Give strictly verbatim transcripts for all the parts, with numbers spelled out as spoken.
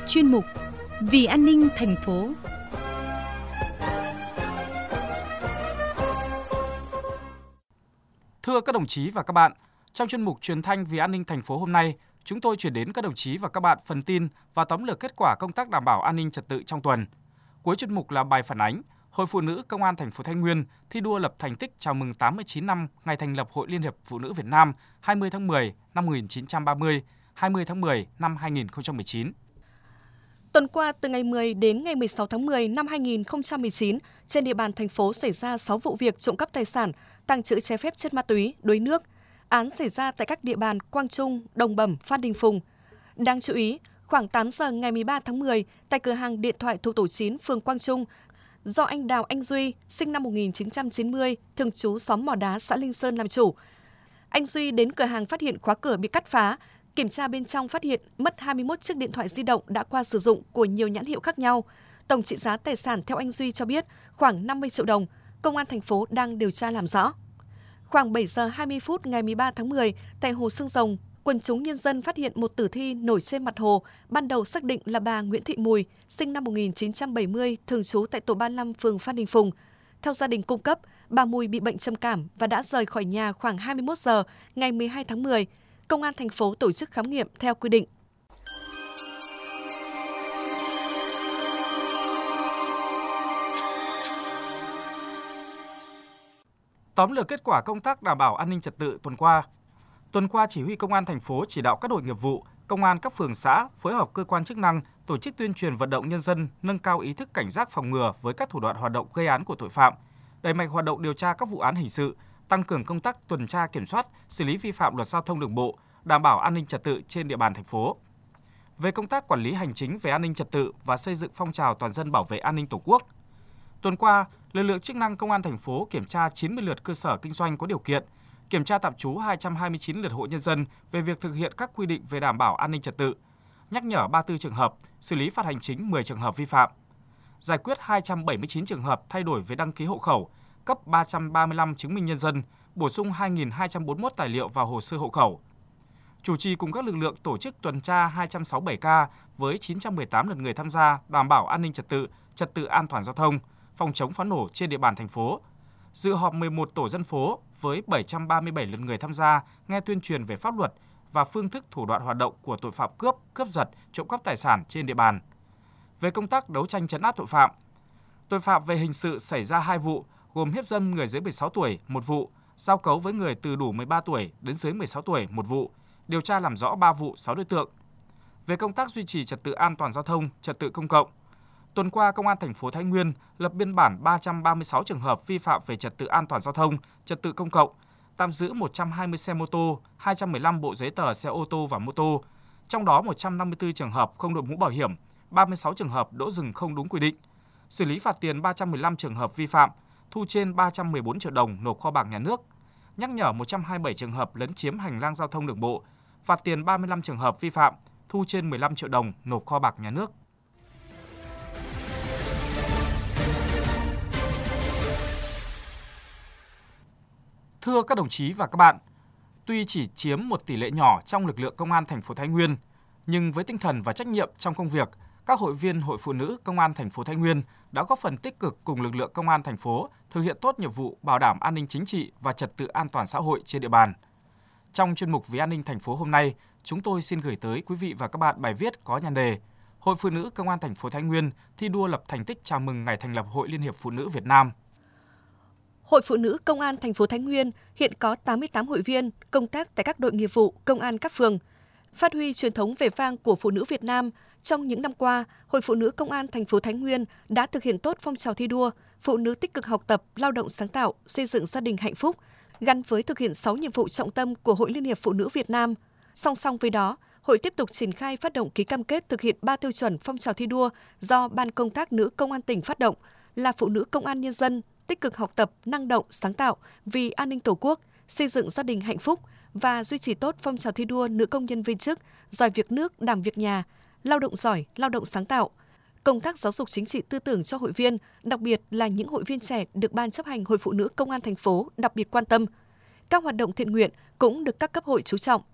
chuyên mục Vì an ninh thành phố. Thưa các đồng chí và các bạn, trong chuyên mục Truyền thanh Vì an ninh thành phố hôm nay, chúng tôi chuyển đến các đồng chí và các bạn phần tin và tóm lược kết quả công tác đảm bảo an ninh trật tự trong tuần. Cuối chuyên mục là bài phản ánh Hội Phụ nữ Công an thành phố Thái Nguyên thi đua lập thành tích chào mừng tám mươi chín năm ngày thành lập Hội Liên hiệp Phụ nữ Việt Nam hai mươi tháng mười năm một nghìn chín trăm ba mươi, hai mươi tháng mười năm hai nghìn không trăm mười chín. Tuần qua, từ ngày mười đến ngày mười sáu tháng mười năm hai nghìn không trăm mười chín, trên địa bàn thành phố xảy ra sáu vụ việc trộm cắp tài sản, tàng trữ trái phép chất ma túy, đuối nước. Án xảy ra tại các địa bàn Quang Trung, Đồng Bẩm, Phan Đình Phùng. Đáng chú ý, khoảng tám giờ ngày mười ba tháng mười, tại cửa hàng điện thoại thuộc tổ chín phường Quang Trung, do anh Đào Anh Duy, sinh năm một nghìn chín trăm chín mươi, thường trú xóm Mỏ Đá, xã Linh Sơn làm chủ. Anh Duy đến cửa hàng phát hiện khóa cửa bị cắt phá, kiểm tra bên trong phát hiện mất hai mươi mốt chiếc điện thoại di động đã qua sử dụng của nhiều nhãn hiệu khác nhau. Tổng trị giá tài sản theo anh Duy cho biết khoảng năm mươi triệu đồng, Công an thành phố đang điều tra làm rõ. Khoảng bảy giờ hai mươi phút ngày mười ba tháng mười, tại Hồ Xương Rồng, quần chúng nhân dân phát hiện một tử thi nổi trên mặt hồ, ban đầu xác định là bà Nguyễn Thị Mùi, sinh năm một nghìn chín trăm bảy mươi, thường trú tại tổ ba mươi lăm phường Phan Đình Phùng. Theo gia đình cung cấp, bà Mùi bị bệnh trầm cảm và đã rời khỏi nhà khoảng hai mươi mốt giờ ngày mười hai tháng mười. Công an thành phố tổ chức khám nghiệm theo quy định. Tóm lược kết quả công tác đảm bảo an ninh trật tự tuần qua. Tuần qua, Chỉ huy Công an thành phố chỉ đạo các đội nghiệp vụ, công an các phường xã phối hợp cơ quan chức năng tổ chức tuyên truyền vận động nhân dân nâng cao ý thức cảnh giác phòng ngừa với các thủ đoạn hoạt động gây án của tội phạm, đẩy mạnh hoạt động điều tra các vụ án hình sự, tăng cường công tác tuần tra kiểm soát, xử lý vi phạm luật giao thông đường bộ, đảm bảo an ninh trật tự trên địa bàn thành phố. Về công tác quản lý hành chính về an ninh trật tự và xây dựng phong trào toàn dân bảo vệ an ninh Tổ quốc. Tuần qua, lực lượng chức năng Công an thành phố kiểm tra chín mươi lượt cơ sở kinh doanh có điều kiện, kiểm tra tạm trú hai trăm hai mươi chín lượt hộ nhân dân về việc thực hiện các quy định về đảm bảo an ninh trật tự, nhắc nhở ba mươi tư trường hợp, xử lý phạt hành chính mười trường hợp vi phạm, giải quyết hai trăm bảy mươi chín trường hợp thay đổi về đăng ký hộ khẩu, cấp ba trăm ba mươi lăm chứng minh nhân dân, bổ sung hai nghìn hai trăm bốn mươi mốt tài liệu vào hồ sơ hộ khẩu. Chủ trì cùng các lực lượng tổ chức tuần tra hai trăm sáu mươi bảy ca với chín trăm mười tám lượt người tham gia đảm bảo an ninh trật tự, trật tự an toàn giao thông, phòng chống pháo nổ trên địa bàn thành phố. Dự họp mười một tổ dân phố với bảy trăm ba mươi bảy lượt người tham gia nghe tuyên truyền về pháp luật và phương thức thủ đoạn hoạt động của tội phạm cướp, cướp giật, trộm cắp tài sản trên địa bàn. Về công tác đấu tranh trấn áp tội phạm, tội phạm về hình sự xảy ra hai vụ, gồm hiếp dâm người dưới mười sáu tuổi một vụ, giao cấu với người từ đủ mười ba tuổi đến dưới mười sáu tuổi một vụ, điều tra làm rõ ba vụ sáu đối tượng. Về công tác duy trì trật tự an toàn giao thông, trật tự công cộng, tuần qua Công an thành phố Thái Nguyên lập biên bản ba trăm ba mươi sáu trường hợp vi phạm về trật tự an toàn giao thông, trật tự công cộng, tạm giữ một trăm hai mươi xe mô tô, hai trăm mười lăm bộ giấy tờ xe ô tô và mô tô, trong đó một trăm năm mươi tư trường hợp không đội mũ bảo hiểm, ba mươi sáu trường hợp đỗ dừng không đúng quy định, xử lý phạt tiền ba trăm mười lăm trường hợp vi phạm, thu trên ba trăm mười bốn triệu đồng nộp kho bạc nhà nước, nhắc nhở một trăm hai mươi bảy trường hợp lấn chiếm hành lang giao thông đường bộ, phạt tiền ba mươi lăm trường hợp vi phạm, thu trên mười lăm triệu đồng nộp kho bạc nhà nước. Thưa các đồng chí và các bạn, tuy chỉ chiếm một tỷ lệ nhỏ trong lực lượng Công an thành phố Thái Nguyên, nhưng với tinh thần và trách nhiệm trong công việc, các hội viên Hội Phụ nữ Công an thành phố Thái Nguyên đã góp phần tích cực cùng lực lượng Công an thành phố thực hiện tốt nhiệm vụ bảo đảm an ninh chính trị và trật tự an toàn xã hội trên địa bàn. Trong chuyên mục Vì an ninh thành phố hôm nay, chúng tôi xin gửi tới quý vị và các bạn bài viết có nhan đề Hội Phụ nữ Công an thành phố Thái Nguyên thi đua lập thành tích chào mừng ngày thành lập Hội Liên hiệp Phụ nữ Việt Nam. Hội Phụ nữ Công an thành phố Thái Nguyên hiện có tám mươi tám hội viên công tác tại các đội nghiệp vụ, công an các phường. Phát huy truyền thống vẻ vang của phụ nữ Việt Nam, trong những năm qua, Hội Phụ nữ Công an thành phố Thái Nguyên đã thực hiện tốt phong trào thi đua, phụ nữ tích cực học tập, lao động sáng tạo, xây dựng gia đình hạnh phúc, gắn với thực hiện sáu nhiệm vụ trọng tâm của Hội Liên hiệp Phụ nữ Việt Nam. Song song với đó, Hội tiếp tục triển khai phát động ký cam kết thực hiện ba tiêu chuẩn phong trào thi đua do Ban công tác nữ Công an tỉnh phát động là phụ nữ công an nhân dân, tích cực học tập, năng động, sáng tạo vì an ninh Tổ quốc, xây dựng gia đình hạnh phúc và duy trì tốt phong trào thi đua nữ công nhân viên chức, giỏi việc nước, đảm việc nhà, lao động giỏi, lao động sáng tạo. Công tác giáo dục chính trị tư tưởng cho hội viên, đặc biệt là những hội viên trẻ được Ban chấp hành Hội Phụ nữ Công an thành phố đặc biệt quan tâm. Các hoạt động thiện nguyện cũng được các cấp hội chú trọng.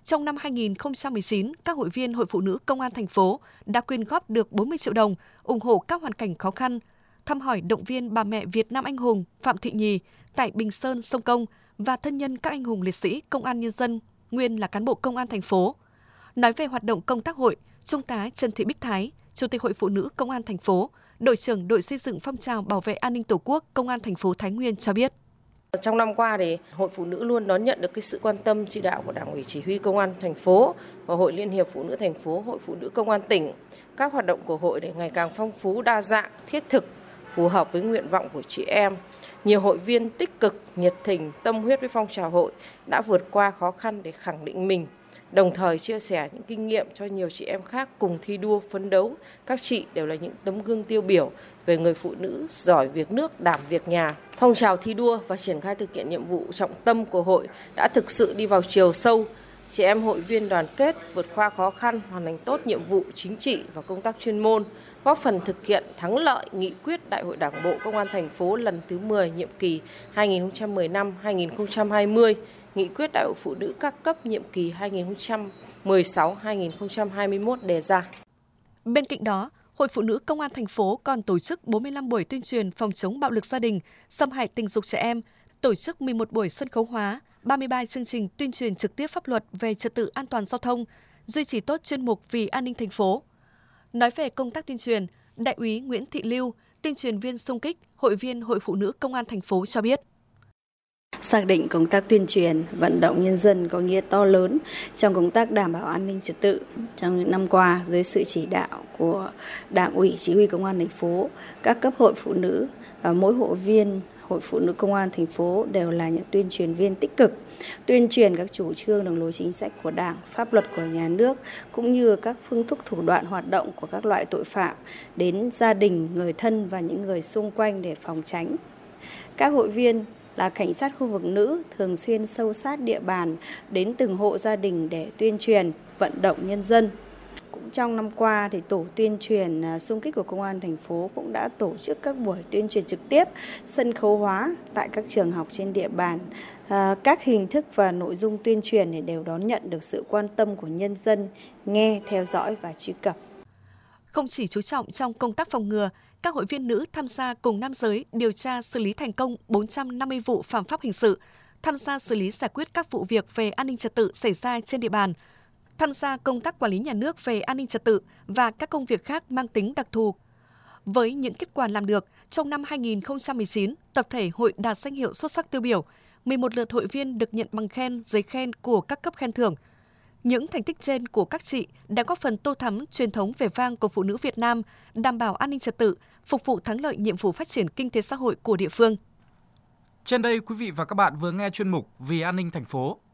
trong năm hai nghìn không trăm mười chín, các hội viên Hội Phụ nữ Công an thành phố đã quyên góp được bốn mươi triệu đồng ủng hộ các hoàn cảnh khó khăn, thăm hỏi động viên bà mẹ Việt Nam anh hùng Phạm Thị Nhì tại Bình Sơn, Sông Công và thân nhân các anh hùng liệt sĩ Công an Nhân dân, nguyên là cán bộ Công an thành phố. Nói về hoạt động công tác hội, Trung tá Trần Thị Bích Thái, Chủ tịch Hội Phụ nữ Công an thành phố, đội trưởng đội xây dựng phong trào bảo vệ an ninh Tổ quốc Công an thành phố Thái Nguyên cho biết. Trong năm qua thì Hội Phụ nữ luôn đón nhận được cái sự quan tâm chỉ đạo của Đảng ủy Chỉ huy Công an thành phố và Hội Liên hiệp Phụ nữ thành phố, Hội Phụ nữ Công an tỉnh. Các hoạt động của hội để ngày càng phong phú, đa dạng, thiết thực, phù hợp với nguyện vọng của chị em. Nhiều hội viên tích cực, nhiệt tình, tâm huyết với phong trào hội đã vượt qua khó khăn để khẳng định mình, đồng thời chia sẻ những kinh nghiệm cho nhiều chị em khác cùng thi đua phấn đấu. Các chị đều là những tấm gương tiêu biểu về người phụ nữ giỏi việc nước, đảm việc nhà. Phong trào thi đua và triển khai thực hiện nhiệm vụ trọng tâm của hội đã thực sự đi vào chiều sâu. Chị em hội viên đoàn kết, vượt qua khó khăn, hoàn thành tốt nhiệm vụ chính trị và công tác chuyên môn, góp phần thực hiện thắng lợi nghị quyết Đại hội Đảng bộ Công an thành phố lần thứ mười nhiệm kỳ hai nghìn không trăm mười lăm đến hai nghìn không trăm hai mươi, nghị quyết Đại hội Phụ nữ các cấp nhiệm kỳ hai nghìn không trăm mười sáu đến hai nghìn không trăm hai mươi mốt đề ra. Bên cạnh đó, Hội Phụ nữ Công an thành phố còn tổ chức bốn mươi lăm buổi tuyên truyền phòng chống bạo lực gia đình, xâm hại tình dục trẻ em, tổ chức mười một buổi sân khấu hóa, ba mươi ba chương trình tuyên truyền trực tiếp pháp luật về trật tự an toàn giao thông, duy trì tốt chuyên mục vì an ninh thành phố. Nói về công tác tuyên truyền, Đại úy Nguyễn Thị Lưu, tuyên truyền viên xung kích, hội viên Hội Phụ nữ Công an thành phố cho biết. Xác định công tác tuyên truyền, vận động nhân dân có nghĩa to lớn trong công tác đảm bảo an ninh trật tự. Trong những năm qua, dưới sự chỉ đạo của Đảng ủy Chỉ huy Công an thành phố, các cấp hội phụ nữ và mỗi hội viên Hội Phụ nữ Công an thành phố đều là những tuyên truyền viên tích cực, tuyên truyền các chủ trương, đường lối chính sách của Đảng, pháp luật của nhà nước, cũng như các phương thức thủ đoạn hoạt động của các loại tội phạm đến gia đình, người thân và những người xung quanh để phòng tránh. Các hội viên là cảnh sát khu vực nữ thường xuyên sâu sát địa bàn đến từng hộ gia đình để tuyên truyền, vận động nhân dân. Cũng trong năm qua thì tổ tuyên truyền xung kích của Công an thành phố cũng đã tổ chức các buổi tuyên truyền trực tiếp, sân khấu hóa tại các trường học trên địa bàn. À, các hình thức và nội dung tuyên truyền thì đều đón nhận được sự quan tâm của nhân dân, nghe, theo dõi và truy cập. Không chỉ chú trọng trong công tác phòng ngừa, các hội viên nữ tham gia cùng nam giới điều tra xử lý thành công bốn trăm năm mươi vụ phạm pháp hình sự, tham gia xử lý giải quyết các vụ việc về an ninh trật tự xảy ra trên địa bàn, tham gia công tác quản lý nhà nước về an ninh trật tự và các công việc khác mang tính đặc thù. Với những kết quả làm được, trong năm hai nghìn không trăm mười chín, tập thể hội đạt danh hiệu xuất sắc tiêu biểu, mười một lượt hội viên được nhận bằng khen, giấy khen của các cấp khen thưởng. Những thành tích trên của các chị đã góp phần tô thắm truyền thống vẻ vang của phụ nữ Việt Nam, đảm bảo an ninh trật tự, phục vụ thắng lợi nhiệm vụ phát triển kinh tế xã hội của địa phương. Trên đây, quý vị và các bạn vừa nghe chuyên mục Vì an ninh thành phố